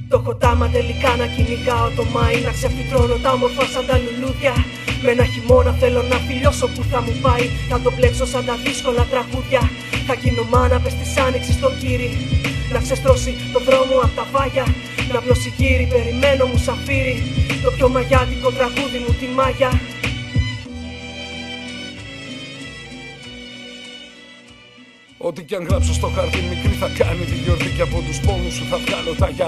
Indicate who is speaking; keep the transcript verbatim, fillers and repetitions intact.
Speaker 1: Το έχω τάμα τελικά να κυνηγάω το Μάη, να ξεφυτρώνω τα όμορφα σαν τα λουλούδια. Με ένα χειμώνα θέλω να φιλιώσω που θα μου πάει. Θα το πλέξω σαν τα δύσκολα τραγούδια. Θα γίνω μάνα πες της άνοιξης στο κύρι, να ξεστρώσει το δρόμο απ' τα βάγια. Να πλώσει γύρι, περιμένω μου σαφύρι, το πιο μαγιάτικο τραγούδι μου τη μάγια.
Speaker 2: Ό,τι κι αν γράψω στο χαρτί μικρή θα κάνει τη γιορτή, και από τους πόνους σου θα βγάλω τα γυαλιά.